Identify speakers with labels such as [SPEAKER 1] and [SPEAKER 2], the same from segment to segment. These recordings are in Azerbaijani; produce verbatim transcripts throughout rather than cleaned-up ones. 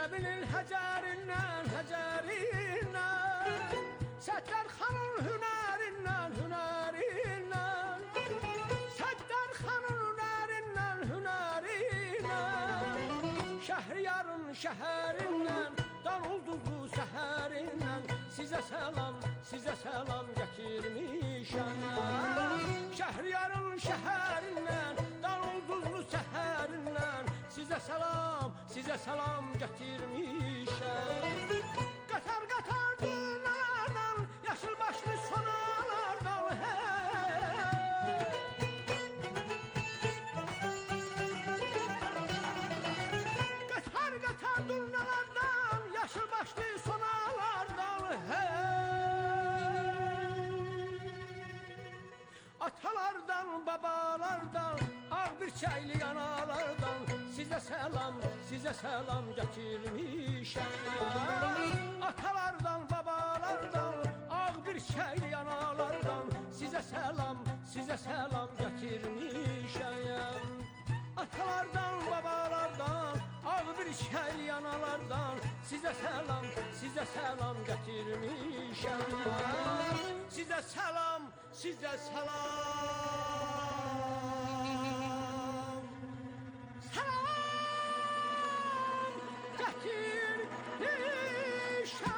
[SPEAKER 1] Zeynəbinin həcərindən, həcərindən, Səttar xanın hünərindən, hünərindən, Səttar xanın hünərindən, hünərindən, Şəhriyarın şəhərindən, Danulduzlu səhərindən, Sizə səlam, sizə səlam gətirmişəm. Şəhriyarın şəhərindən, Danulduzlu səhərindən, Sizə səlam, sizə səlam gətirmişəm. Qatar qatar dünalardan, yaşıl başlı sonalardan, hey. Qatar qatar dünalardan, yaşıl başlı sonalardan, hey. Atalardan, babalardan, ağ bir çaylı yanalardan, Sizə səlam, sizə səlam gətirmişəm. Atalardan, babalardan, ağ bir çaylı yanalardan, Sizə səlam, sizə səlam gətirmişəm. Atalardan, babalardan, ağ bir çaylı yanalardan, Sizə səlam, sizə səlam gətirmişəm. Sizə səlam, sizə səlam. Səlam gətirmişəm.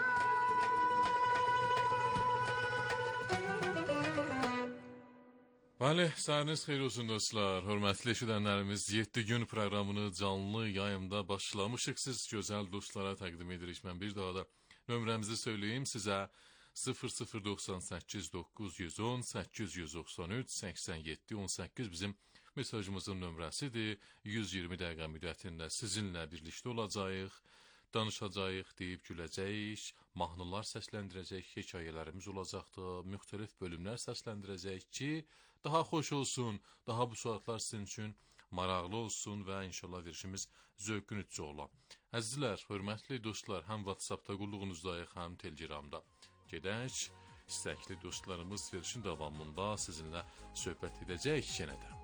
[SPEAKER 2] Bəli, səhəriniz xeyir olsun dostlar. Hörmətli eşidənlərimiz, yeddi gün proqramını canlı yayımda başlamışıq. Siz gözəl dostlara təqdim edirik. Mən bir daha da nömrəmizi söyləyeyim sizə. sıfır sıfır doxsan səkkiz doqquz yüz on səkkiz yüz doxsan üç səksən yeddi on səkkiz bizim mesajımızın nömrəsidir. yüz iyirmi dəqiqə müddətində sizinlə birlikdə olacağıq, danışacağıq, deyib güləcəyik, mahnılar səsləndirəcək, hekayələrimiz olacaqdır, müxtəlif bölümlər səsləndirəcək ki, daha xoş olsun, daha bu saatlar sizin üçün maraqlı olsun və inşallah verişimiz zövqünüzcə ola. Əzizlər, hörmətli dostlar, həm WhatsAppda qulluğunuzdayıq, həm Telegramda. Gedək, istəkli dostlarımız verişin davamında sizinlə söhbət edəcək yenə də.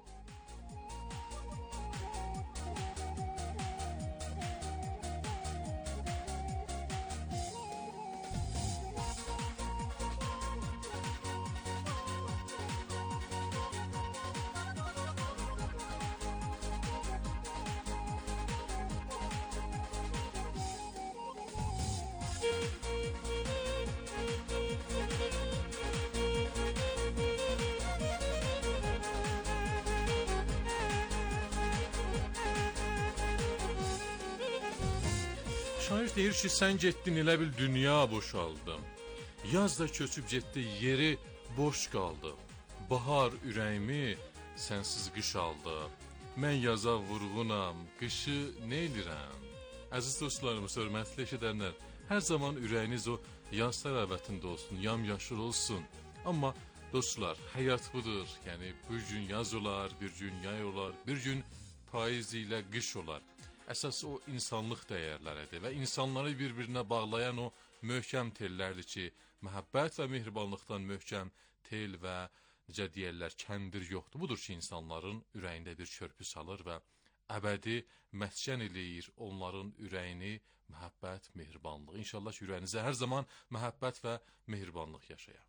[SPEAKER 2] Şair deyir ki, sən getdin, elə bil dünya boşaldı. Yaz da köçüb getdi, yeri boş qaldı. Bahar ürəyimi sənsiz qış aldı. Mən yaza vurğunam, qışı neylirəm? Əziz dostlarımız, hörmətli eşidənlər, hər zaman ürəyiniz o yaz təravətində olsun, yamyaşıl olsun. Amma dostlar, həyat budur. Yəni, bir gün yaz olar, bir gün yay olar, bir gün payız ilə qış olar. Əsas o insanlıq dəyərləridir və insanları bir-birinə bağlayan o möhkəm tellərdir ki, məhəbbət və mehribanlıqdan möhkəm tel və necə deyərlər, kəndir yoxdur. Budur ki, insanların ürəyində bir körpü salır və əbədi məskən eləyir onların ürəyini məhəbbət, mehribanlıq. İnşallah ki, ürəyinizə hər zaman məhəbbət və mehribanlıq yaşayar.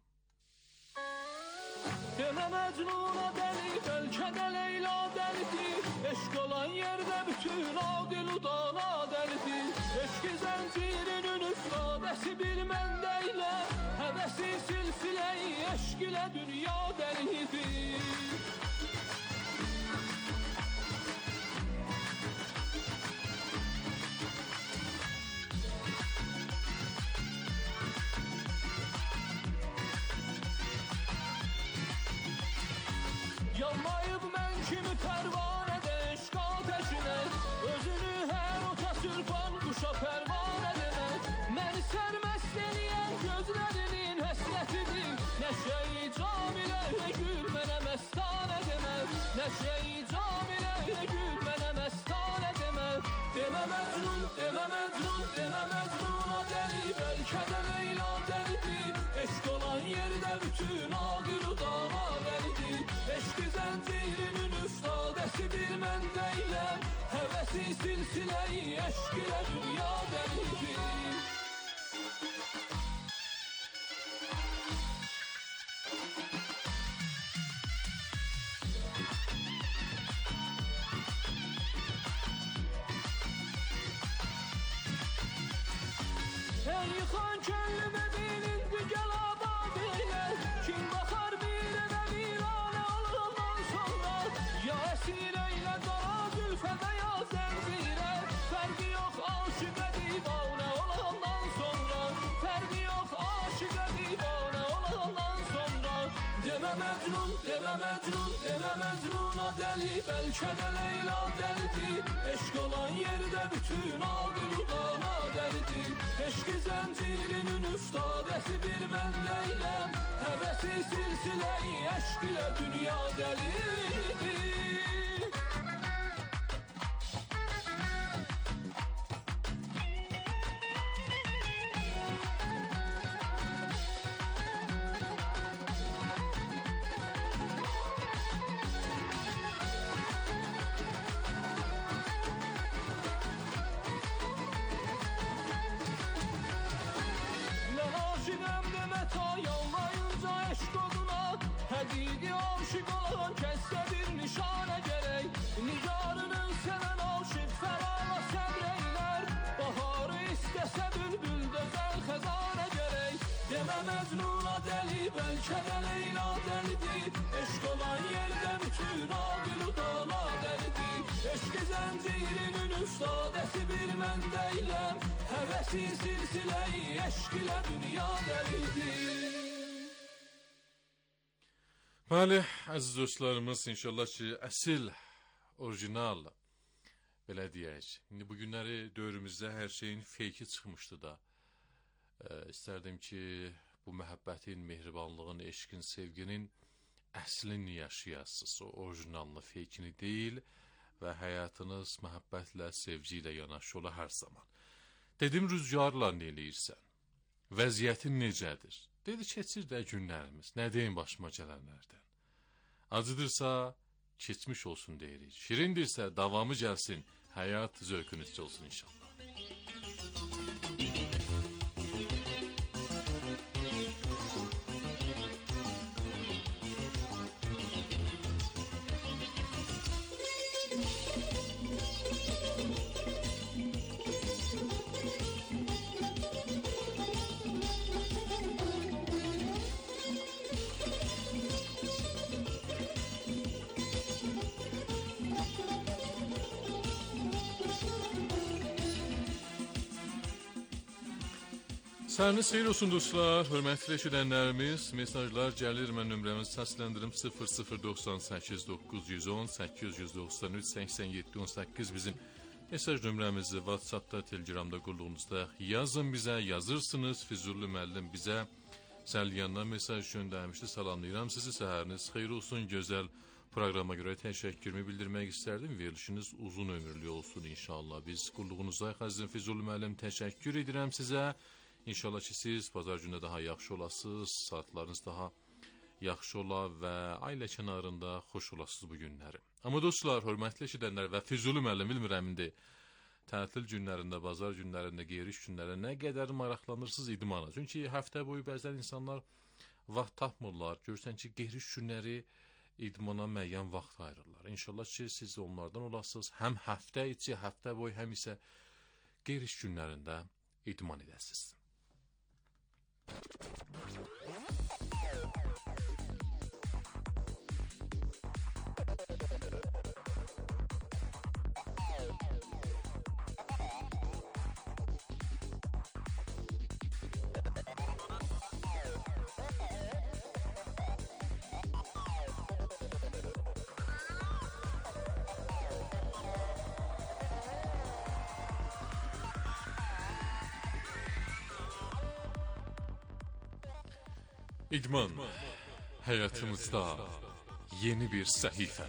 [SPEAKER 3] Demə Məcnuna dəli, bəlkə də Leyla dəlidir. Eşq olan yerdə bütün adil udana dəlidir. Eşqi zəncirinin üstadəsi bir məndə ilə, həvəsi silsiləyi eşq ilə dünya dəlidir. Yanmayıb mən kimi pərvanədə eşq ateşinə, özünü hər ota sürpan quşa pərvanə demək. Məni sərməst eləyən gözlərinin həsrətidir. Nəşə-i camilə gül mənə məstanə demək. Nəşə-i camilə gül mənə məstanə demək. Demə Məcnun, demə Məcnun, demə Məcnuna dəli, bəlkə də Leyla dəlidir. Eşq olan yerdə bütün aqil udana dəlidir. Eşqi zəncirinin üstadəsi bir məndə ilə, Hevesi silsileyi eşk ile dünya delidir. Ey yıkan könlüme dilindi gel abad eyle. Kim bakar bir eve virane olandan sonra. Ya esir eyle dara zülfe veya zenzire. Ferdi yok aşık divane olandan sonra. Ferdi yok aşık divane olandan sonra. Deme Mecnun, deme Mecnun, deme Mecnun'a deli. Belki de Leyla delidir. Eşk olan yerde bütün ağırlığına delidir. Eşki zincirinin üstadesi bir ben Leylem. Hevesi silsileyi eşk ile dünya delidir. Ben aşıkım deme ta yollayınca eşk oduna. Həqiqi aşık olan kəssə bir nişanə gerək. Nigarının sevən aşık fərala səbr eylər. Baharı istəsə bülbül dözəl xəzanə gerək. Demə Mecnun'a deli, bəlkə də Leyla dəlidir. Eşk olan yerdə bütün ağıl dala dəlidir. Eşki zəncirinin üstadəsi bir mən deyləm. Hevesi silsileyi eşk ile dünya delidir.
[SPEAKER 2] Bəli, əziz dostlarımız, inşallah ki, əsil, orijinal, belə deyək. İndi bu günləri dövrümüzdə hər şeyin feyki çıxmışdı da. E, istərdim ki, bu məhəbbətin, mehribanlığın, eşkin, sevginin əslini yaşayasınız. O orijinalını, feykini deyil və həyatınız məhəbbətlə, sevgi ilə yanaşı ola hər zaman. Dedim, rüzgarla nə eləyirsən? Vəziyyətin necədir? Dedi, keçir də günlərimiz. Nə deyim başıma gələnlərdən? Acıdırsa, keçmiş olsun deyirik. Şirindirsə, davamı gəlsin. Həyat zövkünüzcə olsun inşallah. Səriniz xeyir olsun dostlar, hörmətli eşidənlərimiz, mesajlar gəlir, mən nömrəmizi səsləndirim sıfır sıfır doxsan səkkiz doqquz yüz on səkkiz yüz doxsan üç səksən yeddi on səkkiz bizim mesaj nömrəmizi WhatsAppda, Telegramda qurduğunuzda yazın bizə, yazırsınız. Füzuli müəllim bizə Səlyandan mesaj göndərmişdi, salamlayıram sizi, səhəriniz xeyir olsun, gözəl proqrama görə təşəkkürümü bildirmək istərdim, verilişiniz uzun ömürlü olsun inşallah. Biz qulluğunuza xəzin Füzuli müəllim təşəkkür edirəm sizə. İnşallah ki, siz bazar günü daha yaxşı olasınız, saatlarınız daha yaxşı ola və ailə kənarında xoş olasınız bu günləri. Amma dostlar, hörmətli eşidənlər və Füzuli müəllim bilmirəm indi tətil günlərində, bazar günlərində, geriş günlərində nə qədər maraqlanırsınız idmana. Çünki həftə boyu bəzən insanlar vaxt tapmırlar. Görsən ki, geriş günləri idmana müəyyən vaxt ayırırlar. İnşallah ki, siz onlardan olasınız. Həm həftə içi, həftə boyu, həm isə geriş günlərində idman edəsiniz. İdman, həyatımızda yeni bir səhifə.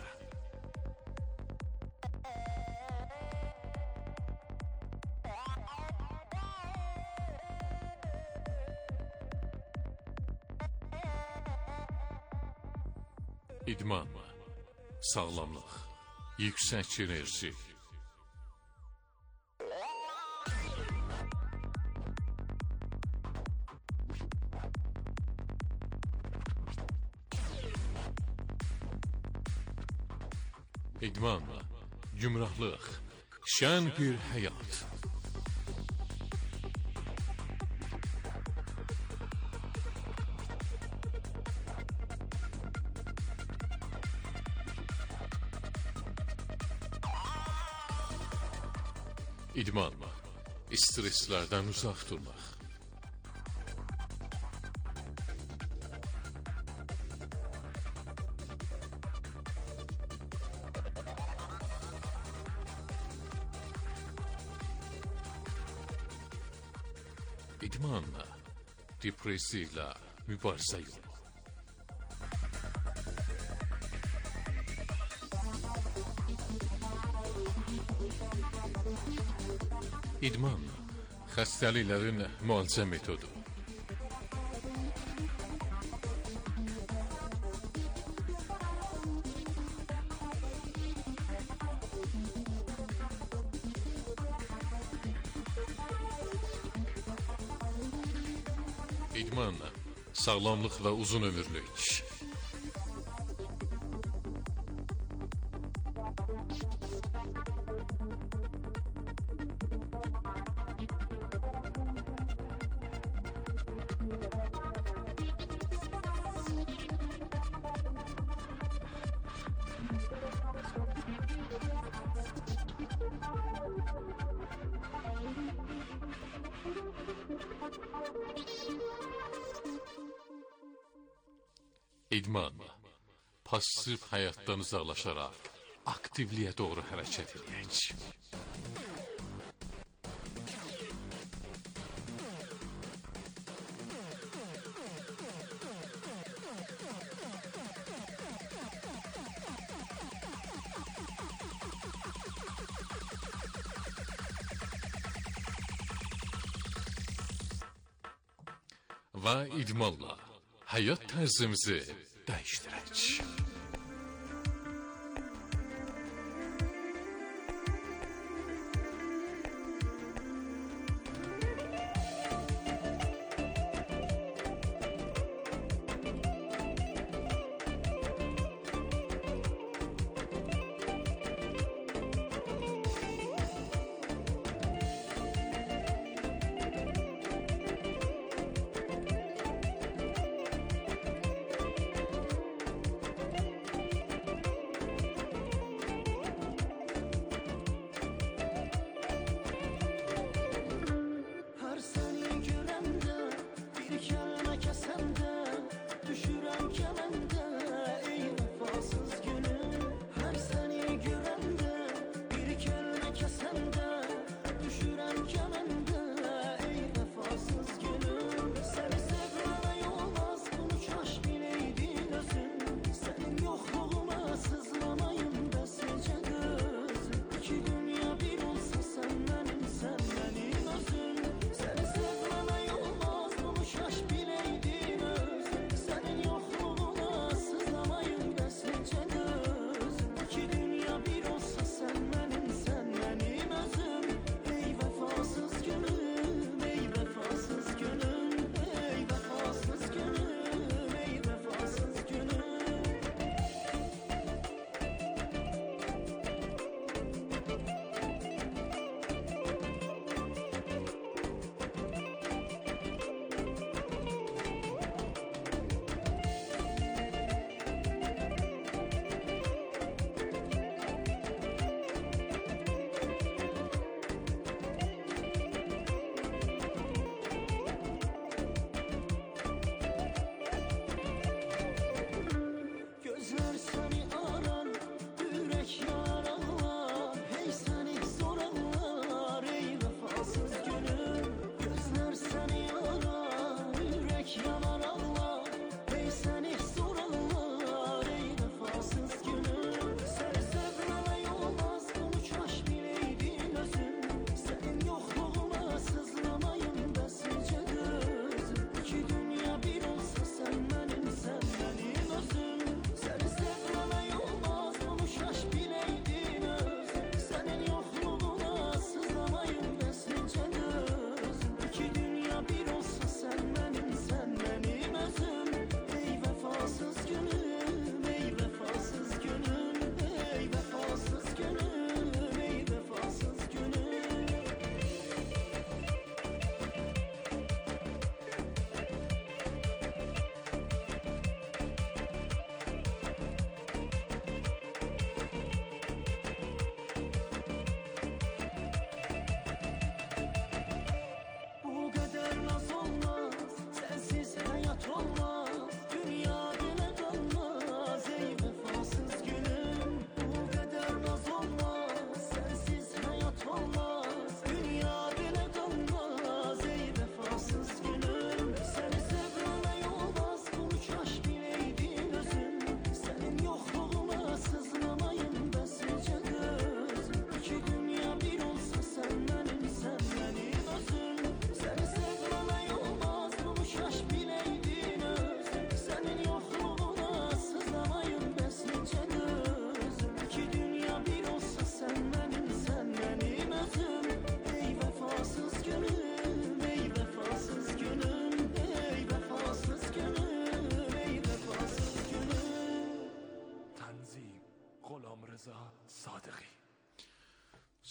[SPEAKER 2] İdman, sağlamlıq, yüksək enerji, İdmanla, gümrahlıq, şən bir həyat. İdmanla, streslərdən uzaq durmaq. İdmanla, depressiya ilə mübarizə yolu. İdmanla, xəstəliklərin müalicə metodu. İdmanla, sağlamlıq və uzun ömürlük. İdmanla, pasiv həyatdan uzaqlaşaraq aktivliyə doğru hərəkət edək. Və idmanla həyat tərzimizi dəyişdirək.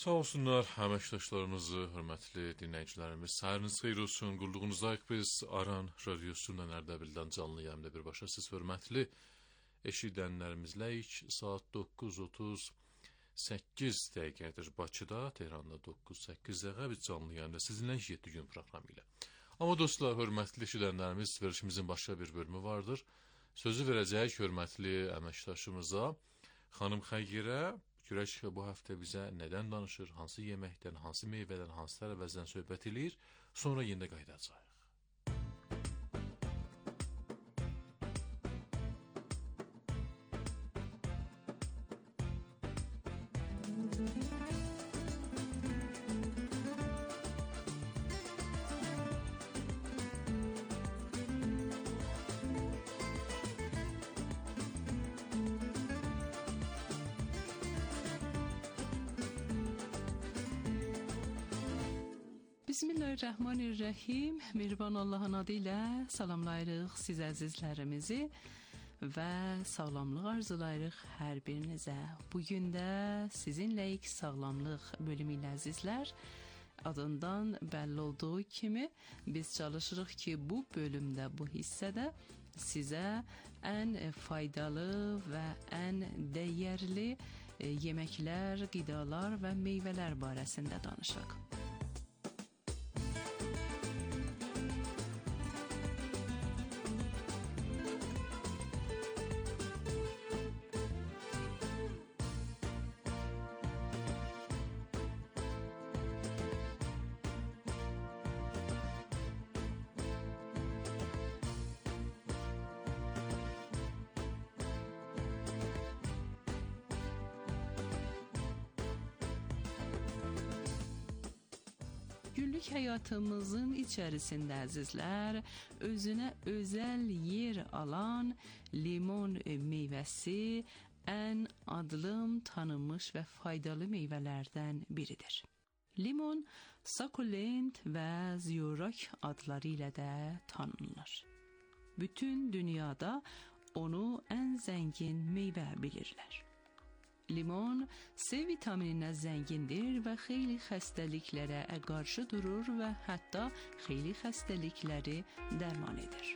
[SPEAKER 2] Sağ olsunlar əməkdaşlarımızı, hörmətli dinləyicilərimiz. Səhəriniz xeyir olsun. Qulluğunuzdayıq biz Aran Radiosu'ndan Ərdəbildən canlı yayımda birbaşa siz hörmətli eşidənlərimizləyik. Saat doqquz otuz səkkiz dəqiqədir Bakıda, Tehranda doqquz səkkiz dəqiqə biz canlı yayımda sizinlə yeddi gün proqramı ilə. Amma dostlar, hörmətli eşidənlərimiz, verilişimizin başqa bir bölümü vardır. Sözü verəcəyik hörmətli əməkdaşımıza, xanım Xəyrə. Görək bu həftə bizə nədən danışır, hansı yeməkdən, hansı meyvədən, hansı tərəvəzdən söhbət eləyir, sonra yenə qayıdacağıq.
[SPEAKER 4] Bismillahirrahmanirrahim. Mehriban Allah'ın adıyla salamlayırıq siz əzizlərimizi və sağlamlıq arzulayırıq hər birinizə. Bugün də sizinləyik sağlamlıq bölümü ilə əzizlər. Adından bəlli olduğu kimi biz çalışırıq ki bu bölümdə, bu hissədə sizə ən faydalı və ən dəyərli yeməklər, qidalar və meyvələr barəsində danışaq. Günlük həyatımızın içərisində əzizlər, özünə özəl yer alan limon meyvəsi ən adlım, tanınmış və faydalı meyvələrdən biridir. Limon, sakulent və ziyorak adları ilə də tanınır. Bütün dünyada onu ən zəngin meyvə bilirlər. Limon C vitamininə zəngindir və xeyli xəstəliklərə qarşı durur və hətta xeyli xəstəlikləri dərman edir.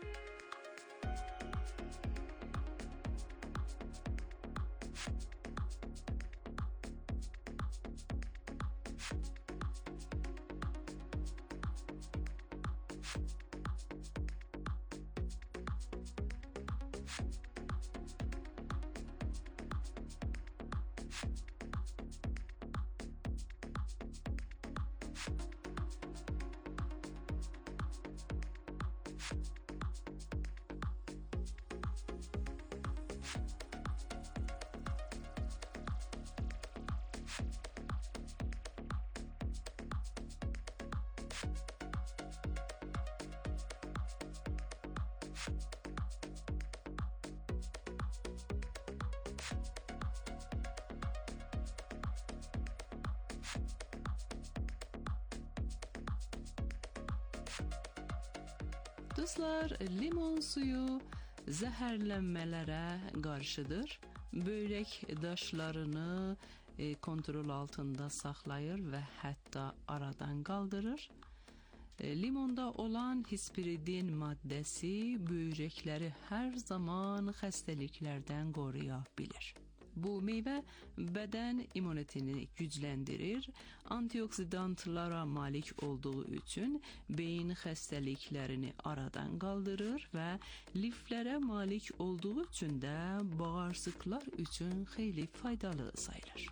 [SPEAKER 4] Dostlar, limon suyu zəhərlənmələrə qarşıdır. Börək daşlarını e, kontrol altında saxlayır və hətta aradan qaldırır. E, limonda olan hispiridin maddəsi börəkləri hər zaman xəstəliklərdən qoruya bilir. Bu meyvə bədən immunitini gücləndirir, antioksidantlara malik olduğu üçün beyin xəstəliklərini aradan qaldırır və liflərə malik olduğu üçün də bağırsaqlar üçün xeyli faydalı sayılır.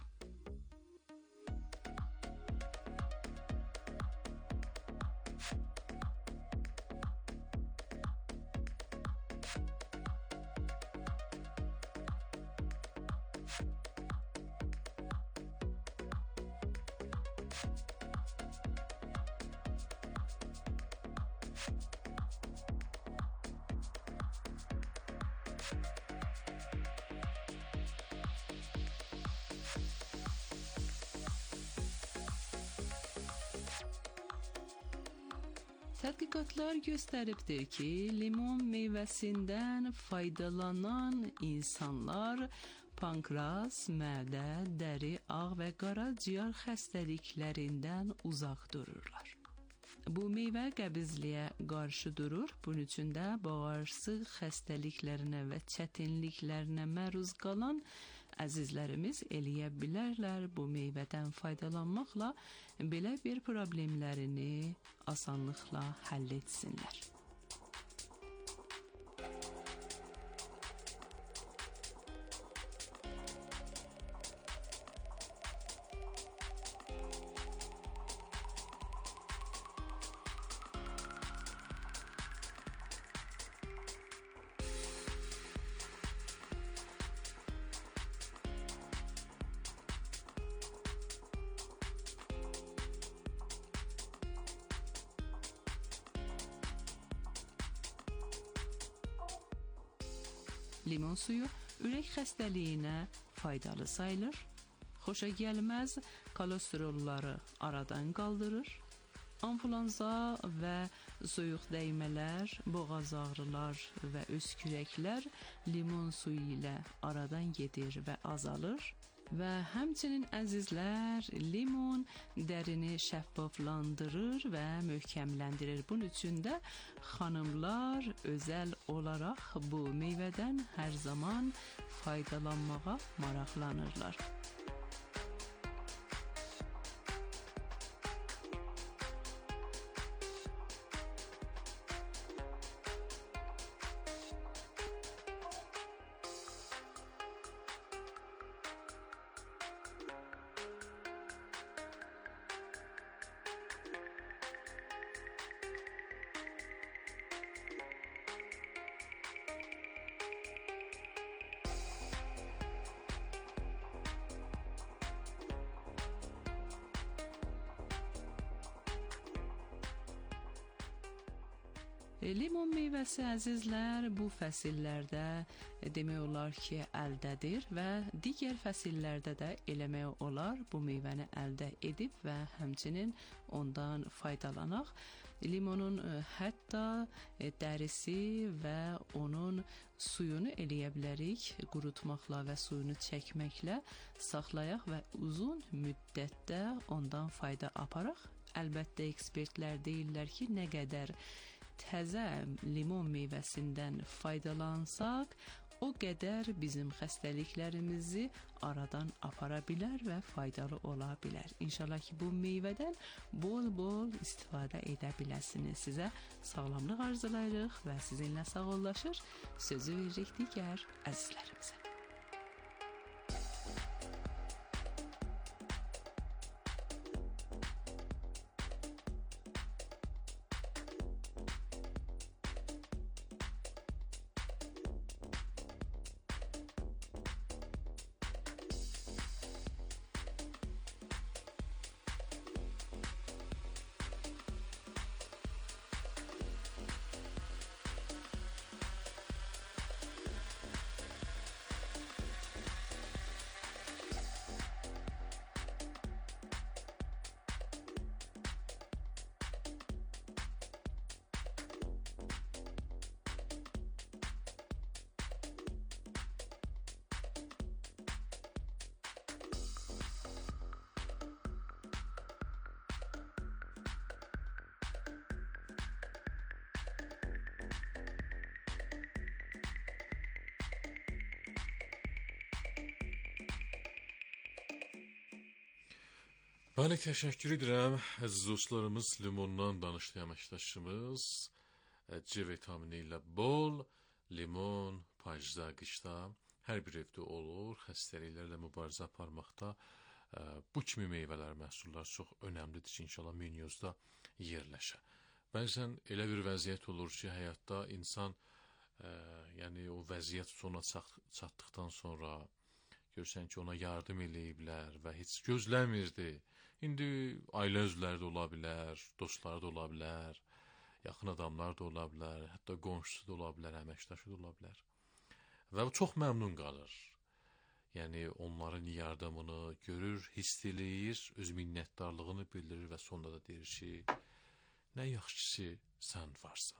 [SPEAKER 4] Tədqiqatlar göstəribdir ki, limon meyvəsindən faydalanan insanlar pankreas, mədə, dəri, ağ və qaraciyər xəstəliklərindən uzaq dururlar. Bu meyvə qəbizliyə qarşı durur. Bunun üçün də bağırsaq xəstəliklərinə və çətinliklərinə məruz qalan əzizlərimiz eləyə bilərlər bu meyvədən faydalanmaqla belə bir problemlərini asanlıqla həll etsinlər. Limon suyu ürək xəstəliyinə faydalı sayılır. Xoşa gəlməz kolesterolları aradan qaldırır. Influenza və soyuq dəymələr, boğaz ağrılar və öskürəklər limon suyu ilə aradan gedir və azalır. Və həmçinin əzizlər, limon dərini şəffaflandırır və möhkəmləndirir. Bunun üçün də xanımlar özəl olaraq bu meyvədən hər zaman faydalanmağa maraqlanırlar. Limon meyvəsi əzizlər bu fəsillərdə demək olar ki əldədir və digər fəsillərdə də eləmək olar bu meyvəni əldə edib və həmçinin ondan faydalanaq. Limonun hətta dərisi və onun suyunu eləyə bilərik qurutmaqla və suyunu çəkməklə saxlayaq və uzun müddətdə ondan fayda aparaq. Əlbəttə ekspertlər deyirlər ki, nə qədər təzə limon meyvəsindən faydalansaq, o qədər bizim xəstəliklərimizi aradan apara bilər və faydalı ola bilər. İnşallah ki, bu meyvədən bol-bol istifadə edə biləsiniz. Sizə sağlamlıq arzulayırıq və sizinlə sağollaşır. Sözü veririk digər əzizlərimizə.
[SPEAKER 2] Bəli, təşəkkür edirəm. Əziz dostlarımız, limondan danışdı əməkdaşımız. C vitamini ilə bol limon payızda, qışda hər bir evdə olur. Xəstəliklərlə mübarizə aparmaqda bu kimi meyvələr, məhsullar çox önəmlidir ki, inşallah menyuzda yerləşə. Bəzən elə bir vəziyyət olur ki, həyatda insan ə, yəni o vəziyyət sona çatdıqdan sonra görsən ki, ona yardım eləyiblər və heç gözləmirdi. İndi ailə üzvləri də ola bilər, dostları da ola bilər, yaxın adamlar da ola bilər, hətta qonşusu da ola bilər, əməkdaşı da ola bilər. Və çox məmnun qalır. Yəni, onların yardımını görür, hiss eləyir, öz minnətdarlığını bildirir və sonunda da deyir ki, nə yaxşı ki, sən varsan.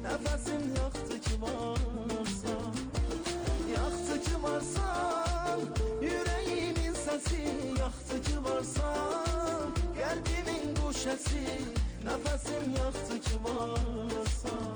[SPEAKER 5] Nəfəsim yoxdur ki varsan, yoxdur ki varsan, yüreğimin sesi, yoxdur ki varsan, kalbimin guşesi, nəfəsim yoxdur ki varsan.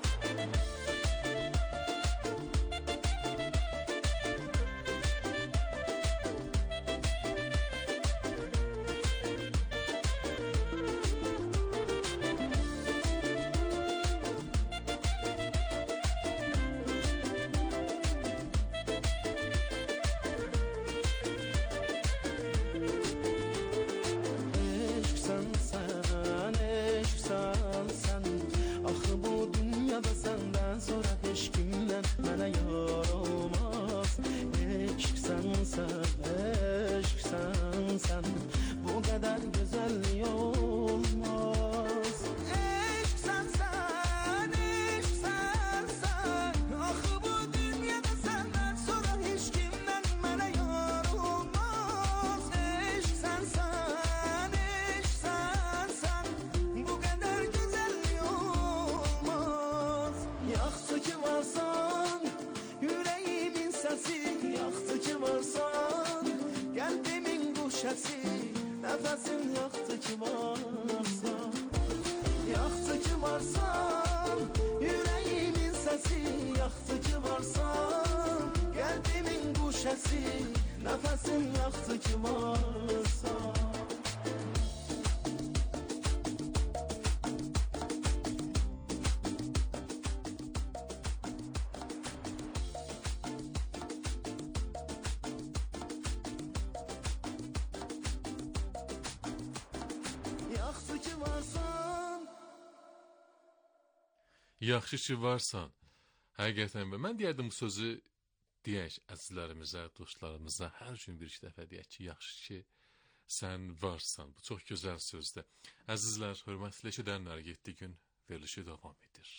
[SPEAKER 5] Nəfəsim yoxdur ki varsan, yoxdur ki varsan, yüreğimin sesi, yoxdur ki varsan, kalbimin guşesi, nəfəsim yoxdur ki varsan.
[SPEAKER 2] Yaxşı ki varsan. Həqiqətən mən deyərdim bu sözü deyək əzizlərimizə, dostlarımıza hər gün bir iki dəfə deyək ki, yaxşı ki sən varsan. Bu çox gözəl sözdür. Əzizlər, hörmətli eşidənlər, yeddi gün verilişi davam edir.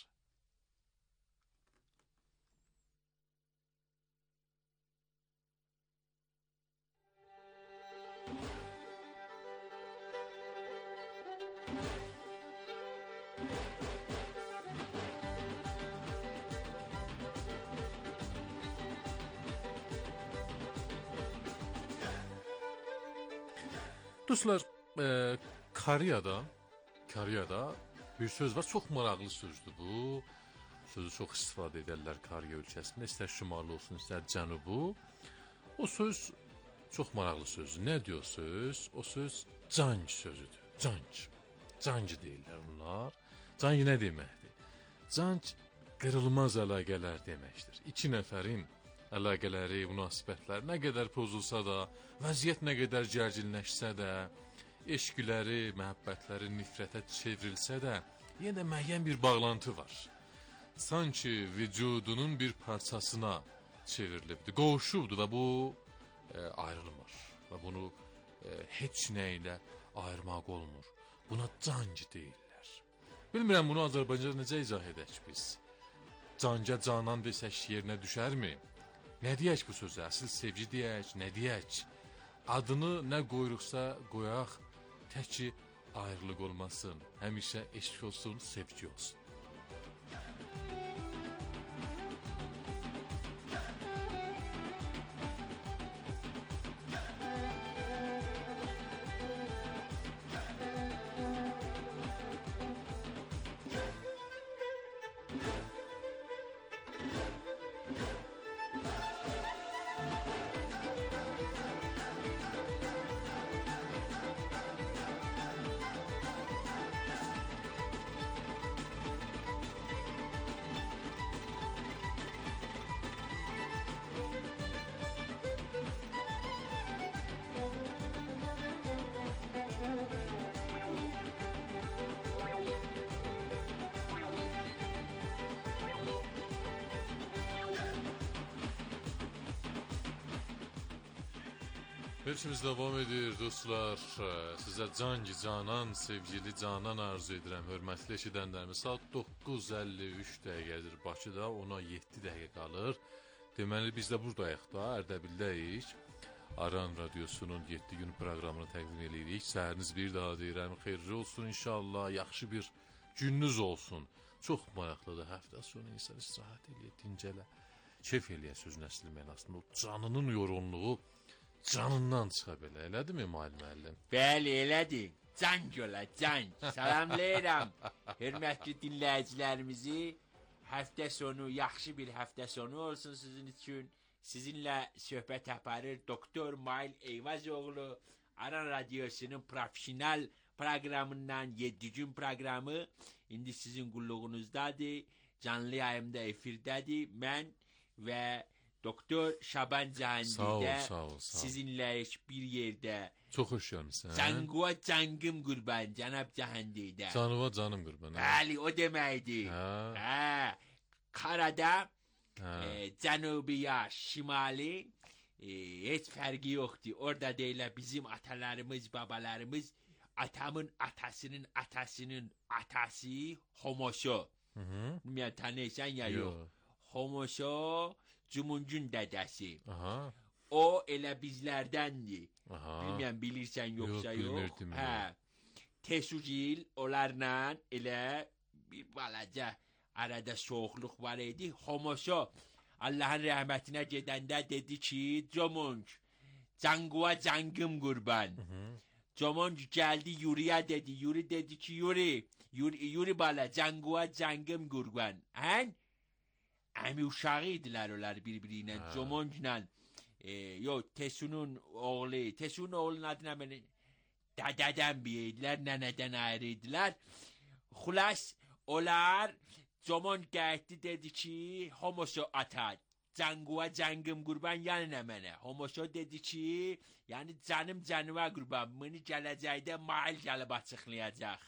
[SPEAKER 2] Dostlar, e, Koreyada, Koreyada bir söz var, çox maraqlı sözdür bu. Sözü çox istifadə edirlər Koreya ölkəsində, istər şimalı olsun, istər cənubu. O söz çox maraqlı sözdür. Nə diyor söz? O söz canc sözüdür. Canc. Canc deyirlər bunlar. Canc nə deməkdir? Canc qırılmaz əlaqələr deməkdir. İki nəfərin əlaqələri, münasibətlər nə qədər pozulsa da, vəziyyət nə qədər gərginləşsə də, eşqləri, məhəbbətləri nifrətə çevrilsə də, yenə də müəyyən bir bağlantı var. Sanki vücudunun bir parçasına çevrilibdir, qovuşubdur və bu e, ayrılmır. Və bunu e, heç nə ilə ayırmaq olmur. Buna canc deyirlər. Bilmirəm, bunu Azərbaycanda necə izah edək biz? Canca canan desək yerinə düşərmi? Nə deyək bu sözə? Əsl sevgi deyək, nə deyək? Adını nə qoyuruqsa qoyaq, tək ki ayrılıq olmasın, həmişə eşq olsun, sevgi olsun. Verilişimiz davam edir dostlar. Sizə canki canan, sevgili canan arzu edirəm. Hörmətli eşidənlərimiz, saat doqquz əlli üç dəqiqədir Bakıda, ona yeddi dəqiqə qalır. Deməli biz də buradayıq da, Ərdəbildəyik. Aran Radiosunun yeddi gün proqramını təqdim edirik. Səhəriniz bir daha deyirəm, xeyirli olsun inşallah, yaxşı bir gününüz olsun. Çox maraqlıdır. Həftə sonu insan istirahət eləyir, dincələ, keyf eləyir sözün əsli mənasında. O canının yorğunluğu canından çıxa belə. Elədirmi Mail müəllim?
[SPEAKER 6] Bəli, elədir. Can gölə, can. Salamlayıram. Hörmətli dinləyicilərimizi. Həftə sonu yaxşı bir həftə sonu olsun sizin üçün. Sizinlə söhbət aparır Doktor Mail Eyvazoğlu. Aran Radyosu'nun profesyonel programından yedi gün programı indi sizin qulluğunuzdadır. Canlı yayımda efirdədir. Mən və Doktor Şaban Cahandidə
[SPEAKER 2] sağ ol, sağ ol.
[SPEAKER 6] sizinlə bir yerdə.
[SPEAKER 2] Çox xoş gəlmisən.
[SPEAKER 6] Canguva cangım qurban cənab Cahandidə.
[SPEAKER 2] Canıva canım qurban.
[SPEAKER 6] Bəli, o deməkdir.
[SPEAKER 2] Hə.
[SPEAKER 6] Hə. Karada
[SPEAKER 2] Hə.
[SPEAKER 6] e, Cənubiya, şimali e, heç fərqi yoxdur. Orada deyirlər bizim atalarımız, babalarımız atamın atasının atasının atası Homoso.
[SPEAKER 2] Hı -hı.
[SPEAKER 6] Bilməyəm tanıyırsan ya yox.
[SPEAKER 2] Yox.
[SPEAKER 6] Homoso Cumuncun dədəsi.
[SPEAKER 2] Aha.
[SPEAKER 6] O elə bizlərdəndir.
[SPEAKER 2] Aha.
[SPEAKER 6] Bilməyəm bilirsən yoxsa
[SPEAKER 2] Yox,
[SPEAKER 6] yox.
[SPEAKER 2] bilmirdim,
[SPEAKER 6] Hə. Tesucil onlarla elə bir balaca arada soğuqluq var idi. Homoso Allah'ın rəhmətinə gedəndə dedi ki, Comunc, Canguva cangım qurban. Comunc gəldi Yuri'ya dedi. Yuri dedi ki, Yuri, Yuri, Yuri bala, Canguva cangım qurban. Hən? Əmi uşağı idilər onlar bir-birinə. Comuncla, e, yox, Tesunun oğlu, Tesunun oğlunun adına beni dədədən biyidilər, nənədən ayrıydılar. Xulas, onlar Comunc gəldi dedi ki, Homoso ata, Canguva cangım qurban yanına mənə. Homoso dedi ki, yəni canım canıva qurban, bunu gələcəkdə Mail gəlib açıqlayacaq.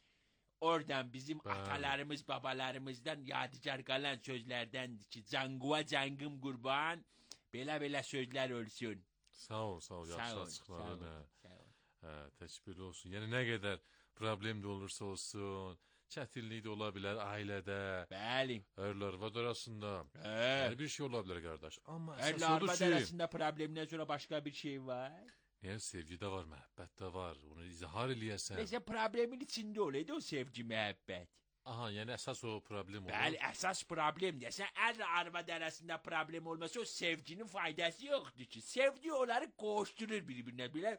[SPEAKER 6] Oradan bizim
[SPEAKER 2] Bəli.
[SPEAKER 6] atalarımız, babalarımızdan yadigar qalan sözlərdəndir ki, Canguva cangım qurban, belə-belə sözlər ölsün.
[SPEAKER 2] Sağ ol, sağ ol.
[SPEAKER 6] Sağ
[SPEAKER 2] Yaxşı
[SPEAKER 6] ol,
[SPEAKER 2] açıqladın.
[SPEAKER 6] sağ ol,
[SPEAKER 2] Hə.
[SPEAKER 6] sağ ol.
[SPEAKER 2] Hə, təşbirli olsun. Yəni nə qədər problem də olursa olsun, çətinlik də ola bilər ailədə,
[SPEAKER 6] Bəli.
[SPEAKER 2] ərlə arvad arasında.
[SPEAKER 6] Hə.
[SPEAKER 2] Hər bir şey ola bilər qardaş. Amma əsas
[SPEAKER 6] Ərlə
[SPEAKER 2] odur
[SPEAKER 6] arvad
[SPEAKER 2] ki,
[SPEAKER 6] arasında problemdən sonra başqa bir şey var.
[SPEAKER 2] yəni sevgi də var, məhəbbət də var. Onu izhar eləyəsən.
[SPEAKER 6] Mesela problemin içində olaydı o sevgi, məhəbbət.
[SPEAKER 2] Aha, yəni əsas o problem olur.
[SPEAKER 6] Bəli, əsas problem desən, ərlə arvad arasında problem olmasa o sevginin faydası yoxdur ki. Sevgi onları qoşdurur bir-birinə, belə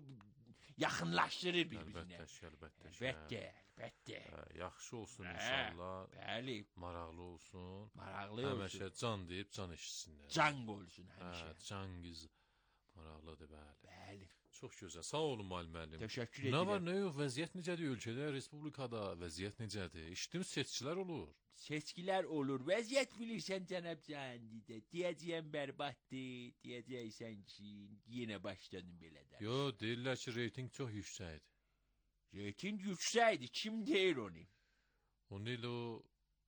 [SPEAKER 6] yaxınlaşdırır bir-birinə.
[SPEAKER 2] Əlbəttə, ki, əlbəttə. ki,
[SPEAKER 6] Əlbəttə, əlbəttə.
[SPEAKER 2] hə. Hə, yaxşı olsun
[SPEAKER 6] Hə,
[SPEAKER 2] inşallah.
[SPEAKER 6] Bəli,
[SPEAKER 2] Maraqlı olsun.
[SPEAKER 6] maraqlı olsun.
[SPEAKER 2] Həmişə can deyib can eşitsinlər.
[SPEAKER 6] Can olsun
[SPEAKER 2] Hə,
[SPEAKER 6] həmişə.
[SPEAKER 2] can qız maraqlıdır, bəli.
[SPEAKER 6] Bəli.
[SPEAKER 2] Çox gözəl. Sağ olun müəllim müəllim.
[SPEAKER 6] Təşəkkür
[SPEAKER 2] Nə var,
[SPEAKER 6] edirəm.
[SPEAKER 2] nə yox, vəziyyət necədir ölkədə, respublikada vəziyyət necədir? Eşitdim seçkilər olur.
[SPEAKER 6] Seçkilər olur. Vəziyyət bilirsən cənab Cahandidə. Deyəcəyəm bərbaddır. Deyəcəksən ki, yenə başladım belə də.
[SPEAKER 2] Yo, deyirlər ki, reyting çox yüksəkdir.
[SPEAKER 6] Reyting yüksəkdir. Kim deyir onu?
[SPEAKER 2] Onun ilə o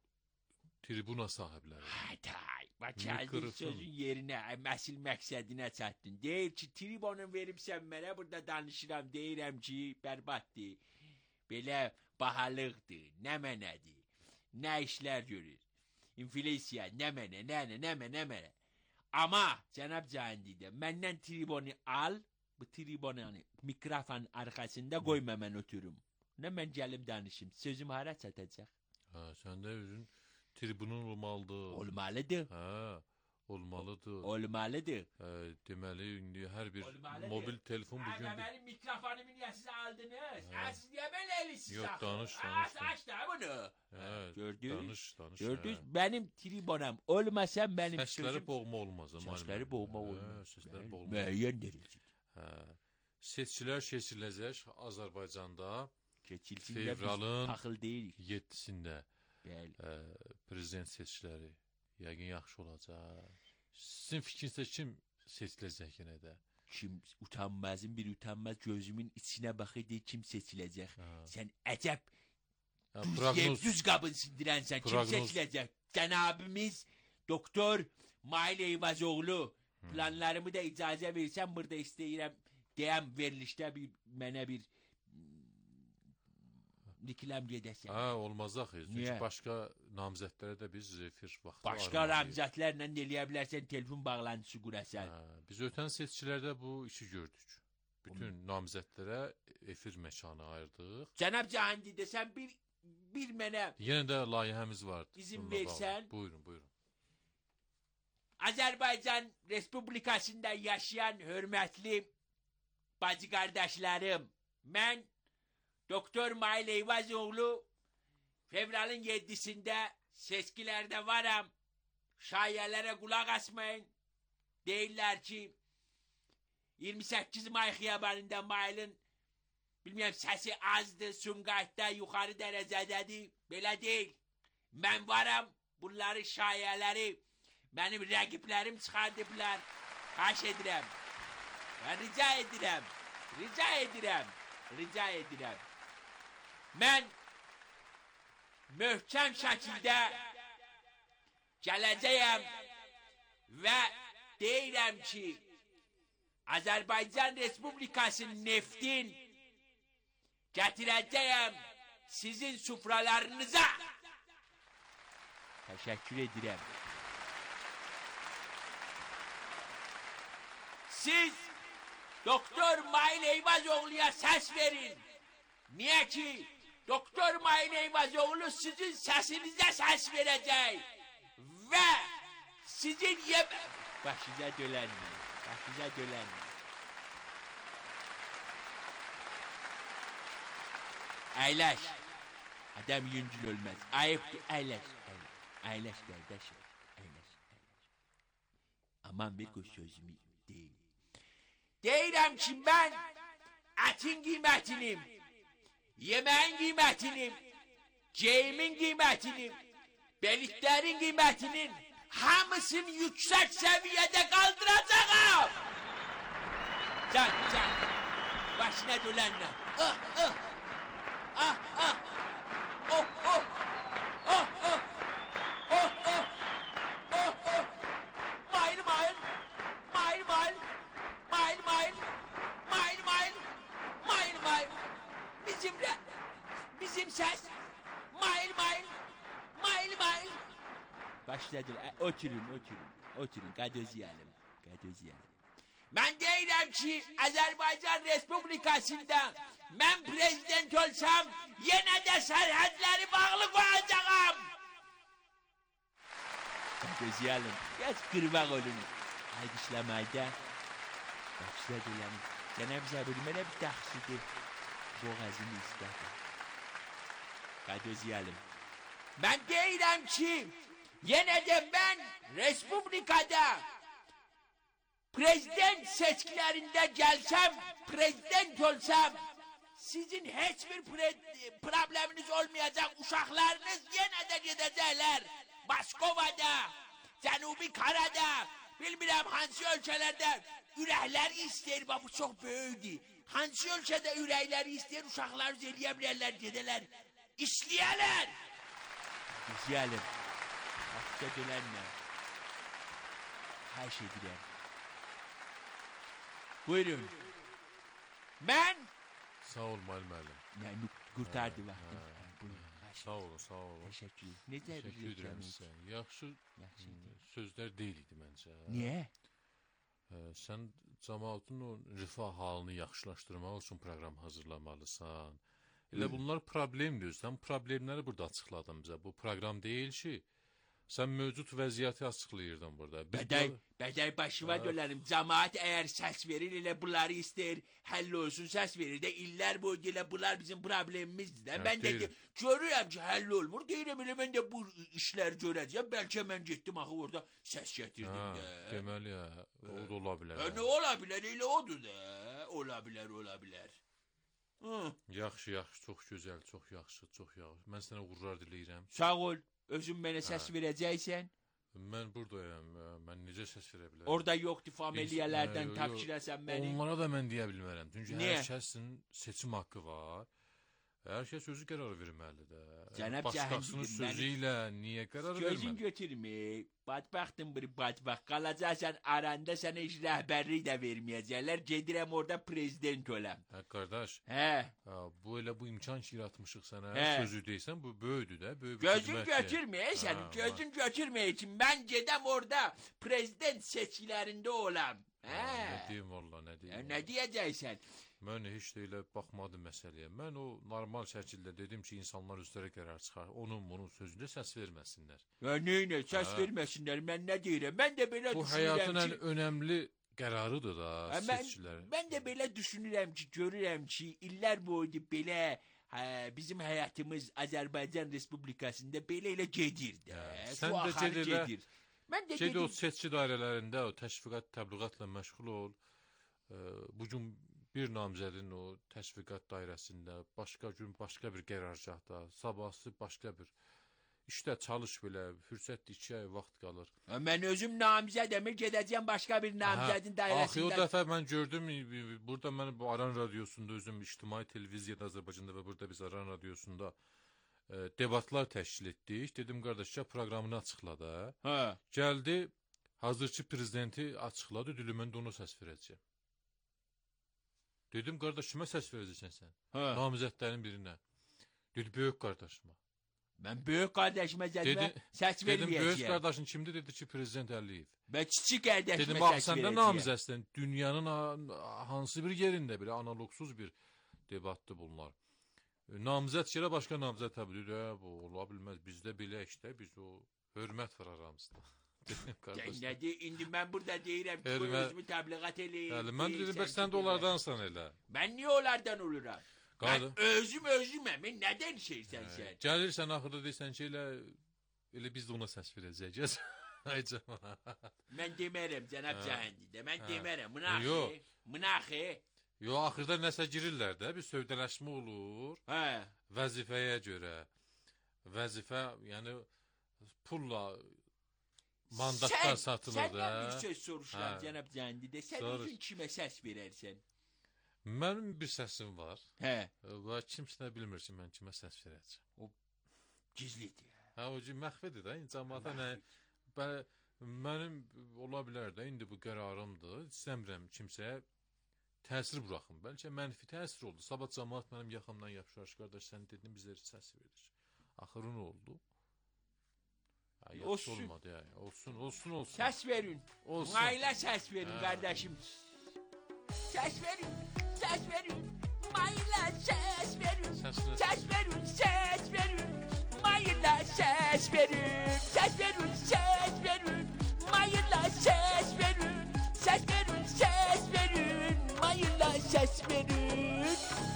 [SPEAKER 2] tribuna sahibləri.
[SPEAKER 6] Hatay. Bax
[SPEAKER 2] Niyə
[SPEAKER 6] gəldin
[SPEAKER 2] qırıqsın?
[SPEAKER 6] sözün yerinə, əsl məqsədinə çatdın. Deyir ki, tribunu veribsən mənə, burada danışıram, deyirəm ki, bərbaddır. Belə bahalıqdır, nə mənədir, nə işlər görür. İnflasiya, nə mənə, nə nə, nə mənə, nə mənə. Amma, cənab Cahandidə, məndən tribunu al, bu tribunu mikrofon arxasında qoyma mən oturum. Nə mən gəlim danışım, sözüm hara çatacaq?
[SPEAKER 2] Hə, sən də özün tribunun olmalıdır.
[SPEAKER 6] Olmalıdır,
[SPEAKER 2] Hə, olmalıdır.
[SPEAKER 6] olmalıdır.
[SPEAKER 2] Hə, deməli indi hər bir
[SPEAKER 6] Olmalıdır.
[SPEAKER 2] mobil telefon bu
[SPEAKER 6] Hə,
[SPEAKER 2] gün
[SPEAKER 6] mənim mikrofonumu niyə siz aldınız? Hə, siz niyə belə elisiz?
[SPEAKER 2] Yox,
[SPEAKER 6] axı?
[SPEAKER 2] danış,
[SPEAKER 6] Hə,
[SPEAKER 2] danış,
[SPEAKER 6] Aç da bunu.
[SPEAKER 2] Hə,
[SPEAKER 6] Gördünüz?
[SPEAKER 2] danış, danış.
[SPEAKER 6] Gördünüz?
[SPEAKER 2] hə.
[SPEAKER 6] Mənim tribonam olmasa mənim
[SPEAKER 2] Səsləri
[SPEAKER 6] sözüm...
[SPEAKER 2] boğma olmaz. amma
[SPEAKER 6] Səsləri
[SPEAKER 2] müəllim.
[SPEAKER 6] boğma
[SPEAKER 2] Hə,
[SPEAKER 6] olmaz.
[SPEAKER 2] Səsləri boğma.
[SPEAKER 6] Müəyyən dərəcədə.
[SPEAKER 2] Hə. Seçkilər keçiriləcək Azərbaycanda
[SPEAKER 6] Keçilsin də biz
[SPEAKER 2] fevralın
[SPEAKER 6] taxıl deyirik.
[SPEAKER 2] yeddisində
[SPEAKER 6] Bəli.
[SPEAKER 2] ə, prezident seçkiləri yəqin yaxşı olacaq. Sizin fikrinizdə kim seçiləcək yenə də?
[SPEAKER 6] Kim utanmazın bir utanmaz gözümün içinə baxıydı kim seçiləcək.
[SPEAKER 2] Hə.
[SPEAKER 6] Sən əcəb
[SPEAKER 2] Hə,
[SPEAKER 6] düz,
[SPEAKER 2] proqnoz
[SPEAKER 6] düz qabın sindirənsən. Kim
[SPEAKER 2] Proqnoz-
[SPEAKER 6] seçiləcək? Cənabimiz Doktor Mail Eyvazoğlu. Planlarımı da icazə versən burada istəyirəm deyəm verilişdə bir mənə bir reklam gedəsən.
[SPEAKER 2] Hə, olmaz axı. Çünki
[SPEAKER 6] Niyə?
[SPEAKER 2] başqa namizədlərə də biz efir vaxtı
[SPEAKER 6] Başqa
[SPEAKER 2] ayırmalıyıq.
[SPEAKER 6] ramzatlarla eləyə bilərsən telefon bağlantısı qurasan.
[SPEAKER 2] Hə, biz ötən seçkilərdə bu işi gördük. Bütün namizədlərə efir məkanı ayırdıq.
[SPEAKER 6] Cənab Cahandidə sən bir bir mənə
[SPEAKER 2] Yenə də layihəmiz var.
[SPEAKER 6] İzin
[SPEAKER 2] bununla bağlı.
[SPEAKER 6] versən.
[SPEAKER 2] Buyurun, buyurun.
[SPEAKER 6] Azərbaycan Respublikasında yaşayan hörmətli bacı qardaşlarım, mən Doktor Mail Eyvazoğlu fevralın yeddisində seçkilərdə varam. Şayələrə qulaq asmayın. Deyirlər ki, iyirmi səkkiz may xiyabanında Mailin bilməm səsi azdır, Sumqayıtda yuxarı dərəcədədir. Belə deyil. Mən varam, bunları şayələri mənim rəqiblərim çıxardıblar. Xahiş edirəm. Və rica edirəm. Rica edirəm. Rica edirəm. Mən möhkəm şəkildə gələcəyəm və deyirəm ki, Azərbaycan Respublikasının neftin gətirəcəyəm sizin sufralarınıza. Təşəkkür edirəm. Siz Doktor Mail Eyvazoğlu'ya səs verin. Niyə ki, Doktor Mail Eyvazoğlu sizin səsinizə səs verəcək. Və sizin yem... Başınıza dölənməyin. Başınıza dölənməyin. Əyləş. Adam yüncül ölməz. Ayıbdır. Əyləş. Əyləş. Əyləş qardaşım. Əyləş. Əyləş. Aman bir qoş sözümü deyim. Deyirəm ki, mən ətin qiymətinim, yeməyin qiymətinim, geyimin qiymətinim, belitlərin qiymətinin hamısını yüksək səviyyədə qaldıracağım. Can, can, başına dölənlə. Ah, ah, ah, ah, oh, oh, oh, oh, oh, oh, oh, oh, mail, mail, mail, mail, mail, mail, mail, mail, mail, mail, bizim, bizim ses, mail, mail, mail, mail. Başladı. Oturun, oturun. Oturun. Gadözleyelim. Gadözleyelim. Ben deyirəm ki, Azərbaycan Respublikasında mən prezident olsam, yenə də sərhədləri bağlı qoyacağım. Gadözleyelim. Geç qırvaq olun. Alqışlamayda. Başladı lan. Cenab-ı Zabır mənə bir təxsidi. Boğazını istədi. Gadözleyelim. Ben deyirəm ki, yenə də mən Respublikada prezident seçkilərində gəlsəm, prezident olsam, sizin heç bir probleminiz olmayacaq. Uşaqlarınız yenə də gedəcəklər. Baskovada, Cənubi Karada, bilmirəm hansı ölkələrdə ürəkləri istəyir. Bu çox böyükdür. Hansı ölkədə ürəkləri istəyir, uşaqlarınız eləyə bilərlər, gedələr, işləyərlər. İzləyelim. Hafta dönenler. Her şey dilerim. Buyurun. Ben...
[SPEAKER 2] Sağ ol Mail müəllim.
[SPEAKER 6] Yani kurtardı vaktim. Buyurun.
[SPEAKER 2] Sağ olun, sağ olun.
[SPEAKER 6] Teşekkür ederim. Ne
[SPEAKER 2] Teşekkür ederim sizə. Yaxşı,
[SPEAKER 6] Yaxşı idi.
[SPEAKER 2] sözlər deyil idi məncə.
[SPEAKER 6] Niye?
[SPEAKER 2] Hə, sən cəmaatın o rifah halını yaxşılaşdırmaq üçün proqram hazırlamalısan. Elə bunlar problemdir. Sən problemləri burada açıqladın bizə. Bu proqram deyil ki, sən mövcud vəziyyəti açıqlayırdın burada. Biz
[SPEAKER 6] Bədəy,
[SPEAKER 2] bu-
[SPEAKER 6] bədəy başıma dönerim. Cemaat eğer ses verir ile bunları ister, həll olsun ses verir de iller boyu ile bunlar bizim problemimizdir. de.
[SPEAKER 2] Evet,
[SPEAKER 6] Ben de
[SPEAKER 2] deyil.
[SPEAKER 6] ki, görürəm ki, həll olmur. Deyirəm elə ben de bu işler görəcəm. Bəlkə mən getdim axı orada ses getirdim
[SPEAKER 2] Hə,
[SPEAKER 6] de.
[SPEAKER 2] deməli, hə, o da ola bilər.
[SPEAKER 6] E,
[SPEAKER 2] hə.
[SPEAKER 6] ne olabilir? Elə odur da. Olabilir, olabilir. Hı.
[SPEAKER 2] Yaxşı, yaxşı, çox gözəl, çox yaxşı, çox yaxşı. Mən sənə uğurlar diləyirəm.
[SPEAKER 6] Sağ ol. Özün mənə səs verəcəksən.
[SPEAKER 2] Mən buradayam. hə, Mən necə səs verə bilərəm?
[SPEAKER 6] Orada yoxdur familiyalardan
[SPEAKER 2] Yox, yox.
[SPEAKER 6] tapşırəsən məni.
[SPEAKER 2] Onlara da mən deyə bilmərəm. Çünki
[SPEAKER 6] Niyə?
[SPEAKER 2] hər kəsin seçim haqqı var. Hər kəs özü qərar verməlidir.
[SPEAKER 6] Cənab
[SPEAKER 2] Başqasının
[SPEAKER 6] Cəhangir,
[SPEAKER 2] sözü ilə niyə qərar
[SPEAKER 6] Gözün
[SPEAKER 2] verməli?
[SPEAKER 6] götürme. Badbaxtın bir badbaxt. Qalacaqsan aranda sənə heç rəhbərlik də verməyəcəklər. Gedirəm orada prezident olam.
[SPEAKER 2] Hə, qardaş,
[SPEAKER 6] Hə.
[SPEAKER 2] ha, bu elə bu imkan ki yaratmışıq sənə.
[SPEAKER 6] Hə.
[SPEAKER 2] Sözü deysən, bu böyüdür də, böyük bir
[SPEAKER 6] Gözün
[SPEAKER 2] xidmətdir.
[SPEAKER 6] götürme sənin.
[SPEAKER 2] Ha,
[SPEAKER 6] Gözün götürme için ben gedəm orada prezident seçkilərində olam.
[SPEAKER 2] Ha,
[SPEAKER 6] Hə.
[SPEAKER 2] nə deyim valla, nə deyim.
[SPEAKER 6] Ya, nə deyəcəksən?
[SPEAKER 2] Mən heç də elə baxmadım məsələyə. Mən o normal şəkildə dedim ki, insanlar özləri qərar çıxar. Onun bunun sözünə səs verməsinlər.
[SPEAKER 6] Ya neynə, səs
[SPEAKER 2] Hə.
[SPEAKER 6] verməsinlər, mən nə deyirəm? Mən də belə
[SPEAKER 2] Bu
[SPEAKER 6] düşünürəm
[SPEAKER 2] həyatın ən
[SPEAKER 6] ki...
[SPEAKER 2] önəmli qərarıdır da
[SPEAKER 6] Hə, mən,
[SPEAKER 2] seçkilərin.
[SPEAKER 6] mən də belə düşünürəm ki, görürəm ki, illər boyu belə hə, bizim həyatımız Azərbaycan Respublikasında belə elə gedir də.
[SPEAKER 2] Hə,
[SPEAKER 6] Su
[SPEAKER 2] sən də
[SPEAKER 6] axarı
[SPEAKER 2] ged elə-
[SPEAKER 6] gedir. Mən də
[SPEAKER 2] Ged o
[SPEAKER 6] gedim.
[SPEAKER 2] seçki dairələrində o təşviqat, təbliğatla məşğul ol. Ee, Bugün bir namzədin o təşviqat dairəsində, başqa gün başqa bir qərargahda, sabahsı başqa bir işdə çalış belə, fürsət iki ay vaxt qalır.
[SPEAKER 6] Hə, mən özüm namizədəm, gedəcəm başqa bir namizədin
[SPEAKER 2] Axı o
[SPEAKER 6] dairəsində.
[SPEAKER 2] dəfə mən gördüm, burada mən bu Aran radiosunda özüm ictimai televiziyada Azərbaycanda və burada biz Aran radiosunda e, debatlar təşkil etdik. Dedim qardaşlar proqramını açıqla da.
[SPEAKER 6] Hə.
[SPEAKER 2] Gəldi, hazırki prezidenti açıqladı, dedi mən də ona səs verəcəyəm. Dedim qardaş kimə səs verəcəksən sən?
[SPEAKER 6] Hə.
[SPEAKER 2] Namizədlərin birinə. Dedi böyük qardaşıma.
[SPEAKER 6] Mən böyük qardaşıma gəlmə
[SPEAKER 2] Dedi,
[SPEAKER 6] səs
[SPEAKER 2] dedim böyük
[SPEAKER 6] verməyəcəyəm.
[SPEAKER 2] qardaşın kimdir? Dedi ki prezident Əliyev.
[SPEAKER 6] Və kiçik qardaşıma
[SPEAKER 2] Dedim bax
[SPEAKER 6] səs
[SPEAKER 2] sən də
[SPEAKER 6] verəcəyəm.
[SPEAKER 2] namizədsən. Dünyanın ha- hansı bir yerində belə analogsuz bir debatdır bunlar. E, Namizəd yerə başqa namizəd təbii də bu ola bilməz. Bizdə belə işdə biz o hörmət var aramızda. Dedim qardaş.
[SPEAKER 6] Nədir? İndi mən burada deyirəm ki,
[SPEAKER 2] Elmə-
[SPEAKER 6] bu özümü təbliğat eləyim.
[SPEAKER 2] Bəli, mən dedim
[SPEAKER 6] deyirsən
[SPEAKER 2] bəs sən
[SPEAKER 6] ki,
[SPEAKER 2] də onlardansan elə.
[SPEAKER 6] Mən niyə onlardan oluram?
[SPEAKER 2] Qadı.
[SPEAKER 6] Mən özüm özüməm. Mən nədən şeysən sən?
[SPEAKER 2] Gəlirsən axırda deyirsən ki elə elə biz də ona səs verəcəyik. Ay cəmaət.
[SPEAKER 6] Mən demərəm cənab
[SPEAKER 2] Hə.
[SPEAKER 6] Cəhandidə. Mən
[SPEAKER 2] Hə.
[SPEAKER 6] demərəm.
[SPEAKER 2] Yox.
[SPEAKER 6] Mınaxı. Mınaxı.
[SPEAKER 2] Yo axırda nəsə girirlər də, bir sövdələşmə olur
[SPEAKER 6] Hə.
[SPEAKER 2] vəzifəyə görə. Vəzifə, yəni pulla mandatlar satılır da.
[SPEAKER 6] Səndən bir söz soruşuram
[SPEAKER 2] Hə.
[SPEAKER 6] cənab Cəhandidə. Sən
[SPEAKER 2] Soruş.
[SPEAKER 6] özün kimə səs verərsən?
[SPEAKER 2] Mənim bir səsim var
[SPEAKER 6] Hə.
[SPEAKER 2] və kimsə də bilmir ki, mən kimə səs verəcəm.
[SPEAKER 6] Gizlidir.
[SPEAKER 2] Hə, o cür məxfidir də, cəmaata nə bə, mənim ola bilər də indi bu qərarımdır. İstəmirəm kimsəyə təsir buraxım. Bəlkə mənfi təsir oldu. Sabah cəmaat mənim yaxamdan yapışar. Qardaş sən dedin bizə səs verir. Axırı nə oldu? Ha, yaxşı
[SPEAKER 6] Olsun.
[SPEAKER 2] olmadı ya. Olsun, olsun, olsun.
[SPEAKER 6] Səs verin.
[SPEAKER 2] Olsun.
[SPEAKER 6] Mayla səs verin
[SPEAKER 2] Hə.
[SPEAKER 6] qardaşım. Səs verin. Səs verin. Mayla səs verin.
[SPEAKER 2] Səsini-
[SPEAKER 6] Səs verin. Səs verin. Mayla səs verin. Səs verin. Səs verin. Mayla səs verin. Səs verin. Səs verin. Mayla səs verin.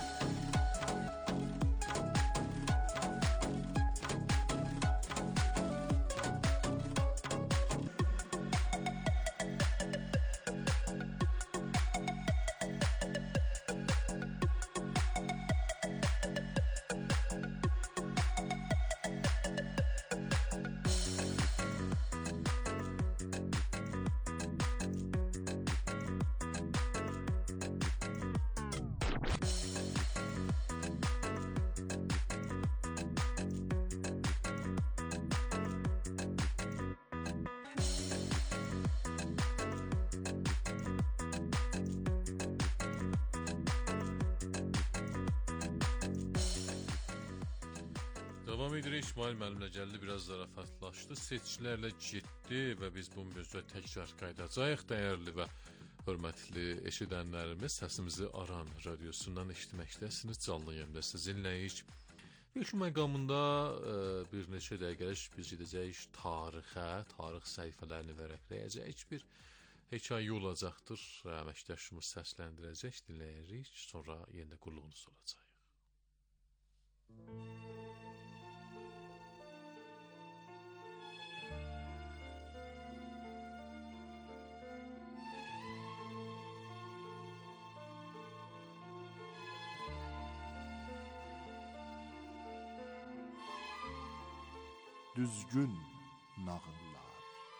[SPEAKER 2] Davam edirik. İsmail müəllimlə gəldi, biraz zarafatlaşdı. Seçkilərlə getdi və biz bu mövzuya təkrar qayıdacağıq. Dəyərli və hörmətli eşidənlərimiz, səsimizi Aran radiosundan eşitməkdəsiniz. Canlı yayımda sizinləyik. İlk məqamında e, bir neçə dəqiqəlik biz gedəcəyik tarixə, tarix səhifələrini vərəqləyəcəyik. Bir hekayə olacaqdır. Əməkdaşımız səsləndirəcək, dinləyəcək. Sonra yenə də qulluğunuz olacaq.
[SPEAKER 7] Düzgün nağıllar.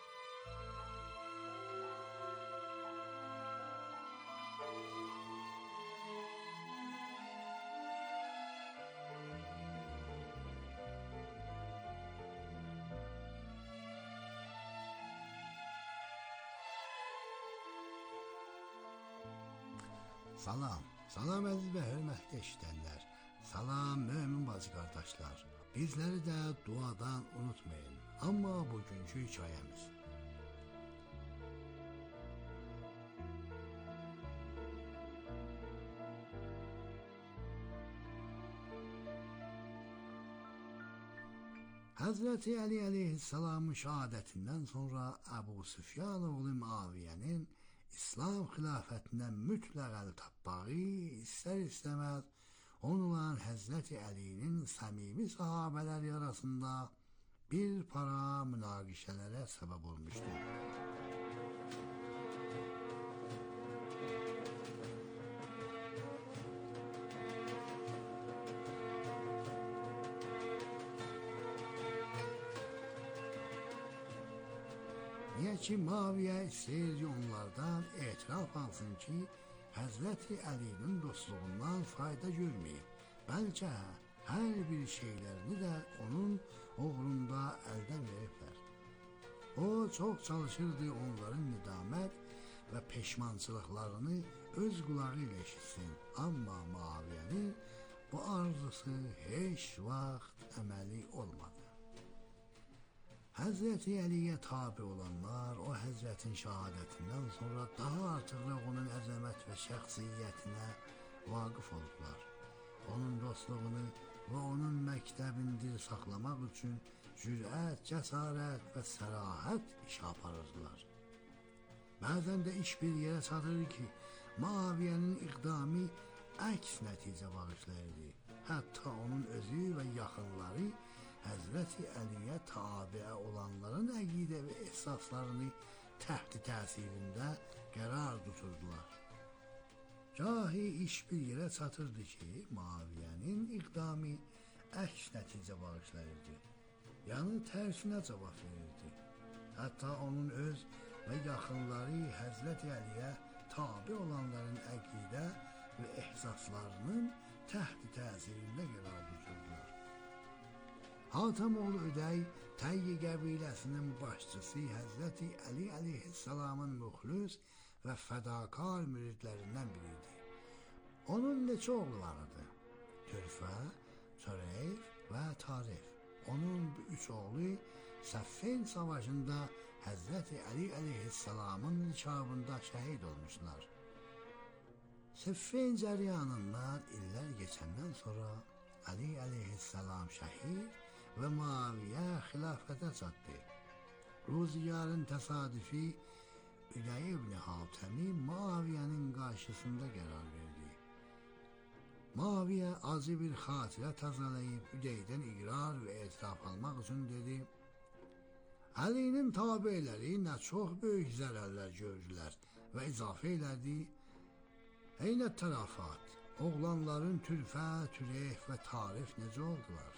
[SPEAKER 8] Salam, salam əziz və hörmətli eşidənlər. Salam mömin bacı qardaşlar. Bizləri də duadan unutmayın. Amma bugünkü hekayəmiz. Hazreti Ali aleyhisselamın şehadetinden sonra Ebu Süfyan oğlu Muaviye'nin İslam xilafətindən mütləq əl tapmağı istər istəməz onunla Hazreti Ali'nin səmimi sahabələri arasında bir para münaqişələrə səbəb olmuşdur. Niyə ki, Muaviyə istəyirdi onlardan etiraf alsın ki, Həzrəti Əlinin dostluğundan fayda görməyib, bəlkə hər bir şeylərini də onun uğrunda əldən veriblər. O, çox çalışırdı onların nidamət və peşmançılıqlarını öz qulağı ilə eşitsin, amma Muaviyənin bu arzusu heç vaxt əməli olmadı. Həzrəti Əliyə tabi olanlar o Həzrətin şəhadətindən sonra daha artıq onun əzəmət və şəxsiyyətinə vaqif oldular. Onun dostluğunu və onun məktəbində saxlamaq üçün cürət, cəsarət və sərahət iş aparırdılar. Bəzən də iş bir yerə çatırdı ki, Muaviyənin iqdamı əks nəticə bağışlayırdı. Hətta onun özü və yaxınları Həzrəti Əliyə tabiə olanların əqidə və əsaslarını təhti təsirində qərar tuturdular. Gahi iş bir yerə çatırdı ki, Muaviyənin iqdamı əks nəticə bağışlayırdı. Yəni tərsinə cavab verirdi. Hətta onun öz və yaxınları Həzrəti Əliyə tabi olanların əqidə və ehsaslarının təhti təsirində qərar tuturdular. Hatamoğlu Ödəy Təyyi qəbiləsinin başçısı Həzrəti Əli əleyhissalamın müxlis və fədakar müridlərindən biriydi. Onun neçə oğlu vardı? Türfə, Töreyf və Tarif. Onun bu üç oğlu Səffin savaşında Həzrəti Əli əleyhissalamın rikabında şəhid olmuşlar. Səffin cəryanından illər keçəndən sonra Əli əleyhissalam şəhid və Muaviyə xilafətə çatdı. Ruziyarın təsadüfi Üləy ibn Hatəmi Muaviyənin qarşısında qərar verdi. Muaviyə acı bir xatirə təzələyib Üləydən iqrar və etiraf almaq üçün dedi: Əlinin tabiləri nə çox böyük zərərlər gördülər və izafə elədi: Eynə tərafat, oğlanların Türfə, Türeyf və Tarif necə oldular?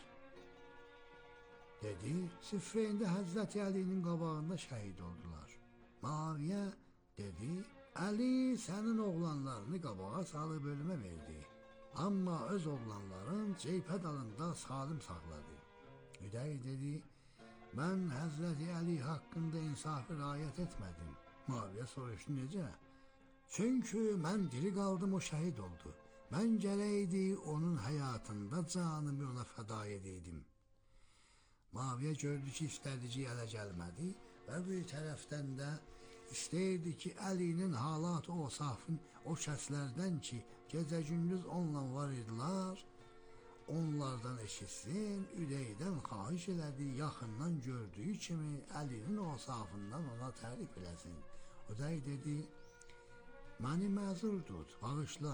[SPEAKER 8] Dedi, Siffeyndə Həzrəti Əlinin qabağında şəhid oldular. Muaviyə dedi, Əli sənin oğlanlarını qabağa salıb ölümə verdi. Amma öz oğlanların ceypə dalında salim saxladı. Üdəy dedi, mən Həzrəti Əli haqqında insafı rayət etmədim. Muaviyə soruşdu, necə? Çünki mən diri qaldım, o şəhid oldu. Mən gələydi onun həyatında canımı ona fəda edeydim. Muaviyə gördü ki, istədici ələ gəlmədi və bir tərəfdən də istəyirdi ki, Əlinin halat o safın o kəslərdən ki, gecə-gündüz onunla var idilər, onlardan eşitsin, Üləydən xahiş elədi, yaxından gördüyü kimi Əlinin o safından ona tərif eləsin. Üləy dedi, məni məzur tut, bağışla.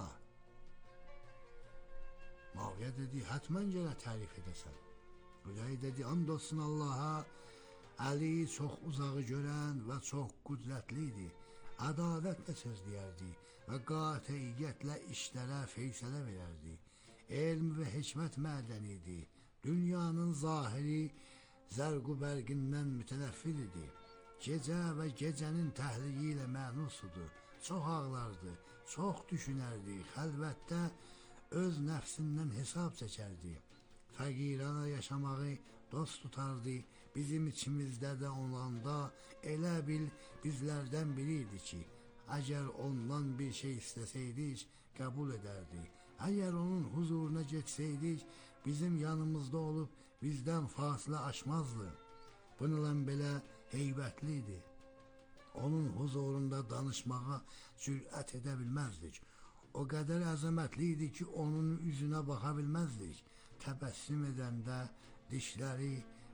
[SPEAKER 8] Muaviyə dedi, hətmən gələ tərif edəsən. Üləy dedi, and olsun Allaha, Əli çox uzağı görən və çox qüdrətli idi, ədalətlə söz deyərdi və qat'iyyətlə işlərə feysələ verərdi. Elm və hikmət mədəni idi, dünyanın zahiri zərq-u bərqindən mütənəffir idi. Gecə və gecənin təhliyi ilə mənusudur, çox ağlardı, çox düşünərdi, xəlvətdə öz nəfsindən hesab çəkərdi. Fəqirana yaşamağı dost tutardı, bizim içimizdə də olanda elə bil bizlərdən biri idi ki, əgər ondan bir şey istəsəydik, qəbul edərdi. Əgər onun huzuruna getsəydik, bizim yanımızda olub bizdən fasilə aşmazdı. Bununla belə heybətli idi. Onun huzurunda danışmağa cürət edə bilməzdik. O qədər əzəmətli idi ki, onun üzünə baxa bilməzdik. Təbəssüm edəndə dişləri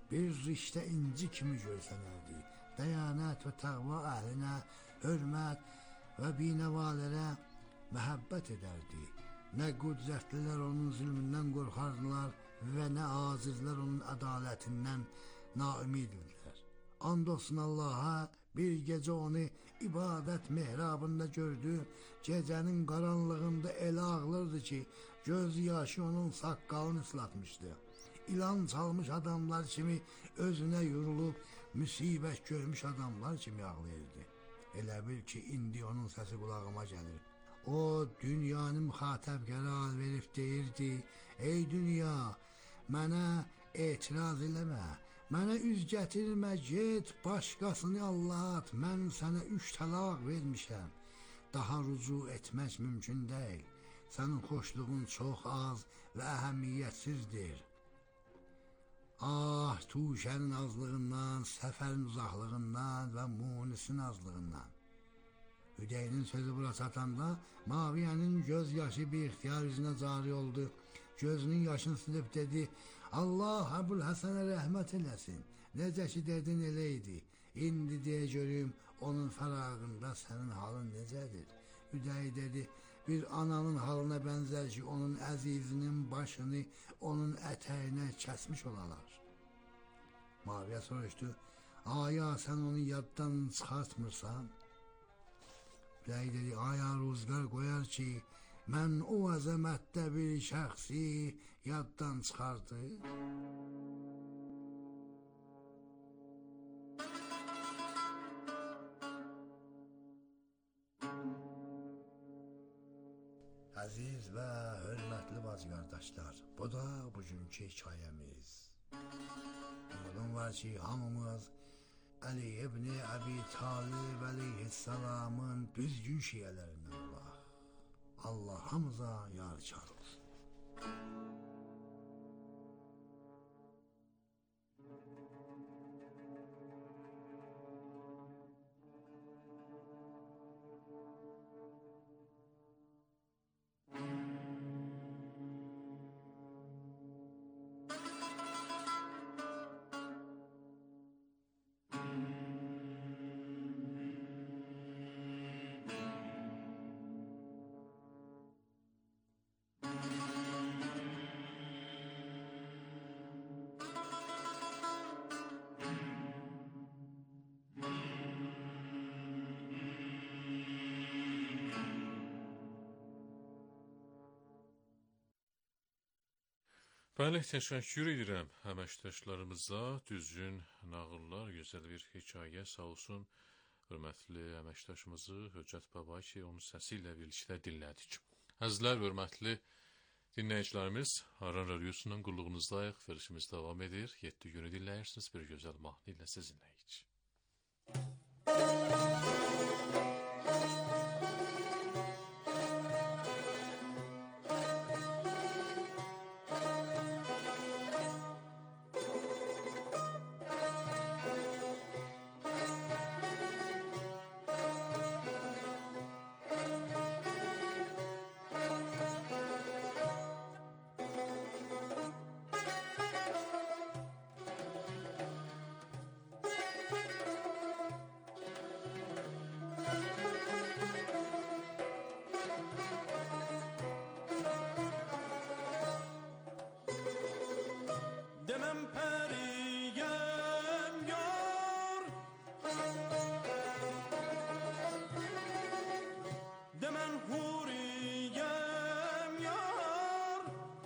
[SPEAKER 8] bir riştə inci kimi görsənərdi. Dəyanət və təqva əhlinə hörmət və binəvalərə məhəbbət edərdi. Nə qüdrətlilər onun zülmündən qorxardılar və nə acizlər onun ədalətindən naümid idilər. And olsun Allaha, bir gecə onu ibadət mehrabında gördü. Gecənin qaranlığında elə ağlardı ki, göz yaşı onun saqqalını ıslatmışdı. İlan çalmış adamlar kimi özünə yorulub, müsibət görmüş adamlar kimi ağlayırdı. Elə bil ki, indi onun səsi qulağıma gəlir. O, dünyanın müxatəb qərar verib deyirdi, ey dünya, mənə etiraz eləmə, mənə üz gətirmə, get, başqasını allat, mən sənə üç təlaq vermişəm. Daha rücu etmək mümkün deyil. Sənin xoşluğun çox az və əhəmiyyətsizdir. Ah, tuşənin azlığından, səfərin uzaqlığından və munisin azlığından. Hüdeynin sözü bura çatanda, Maviyənin göz yaşı bir ixtiyar üzünə cari oldu. Gözünün yaşını silib dedi, Allah Əbul Həsənə rəhmət eləsin. Necə ki dedin elə idi. İndi deyə görüm, onun fərağında sənin halın necədir? Hüdey dedi, bir ananın halına bənzər ki, onun əzizinin başını onun ətəyinə kəsmiş olalar. Maviyə soruşdu, aya sən onu yaddan çıxartmırsan? Hüdey dedi, aya rüzgar qoyar ki, mən o əzəmətdə bir şəxsi yaddan çıxardı. Əziz və hörmətli bacı qardaşlar, bu da bugünkü hekayəmiz. Umudum var ki, hamımız Əli ibn Əbi Talib əleyhissalamın düzgün şiyələrindən olaq. Allah hamıza yarkar olsun.
[SPEAKER 2] Bəli, təşəkkür edirəm əməkdaşlarımıza. Düzgün nağıllar, gözəl bir hekayə, sağ olsun hörmətli əməkdaşımızı Höccət Baba ki, onun səsi ilə birlikdə dinlədik. Əzizlər, hörmətli dinləyicilərimiz, Aran Radiosunun qulluğunuzdayıq, verişimiz davam edir. yeddi günü dinləyirsiniz, bir gözəl mahnı ilə sizinləyik.
[SPEAKER 5] Demem periyem yar, demen huriyem yar,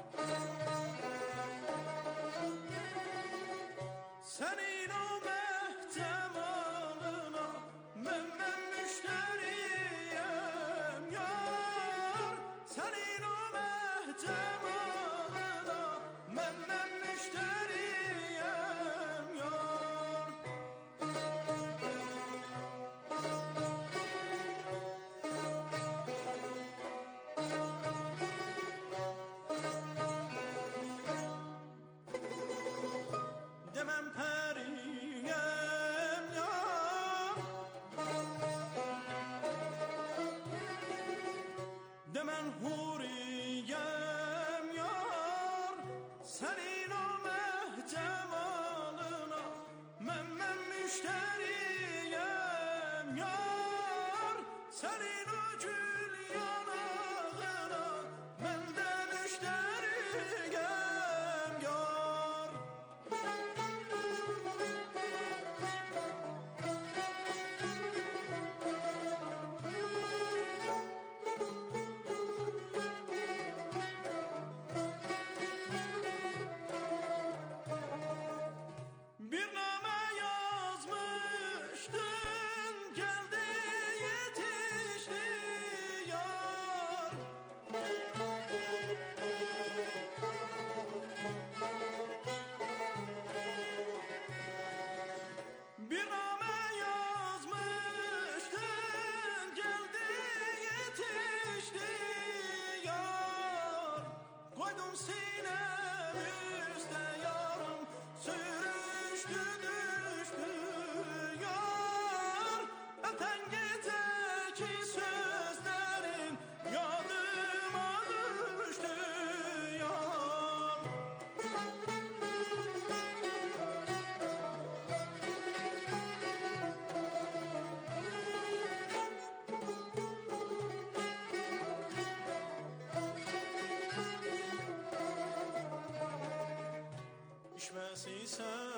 [SPEAKER 5] senin o mehtemalına men men müşteriyem yar, senin o mehtemalına men men müşteriyem yar. Demem periyem yar, demen huriyem yar, senin o mehcemalına kəsisən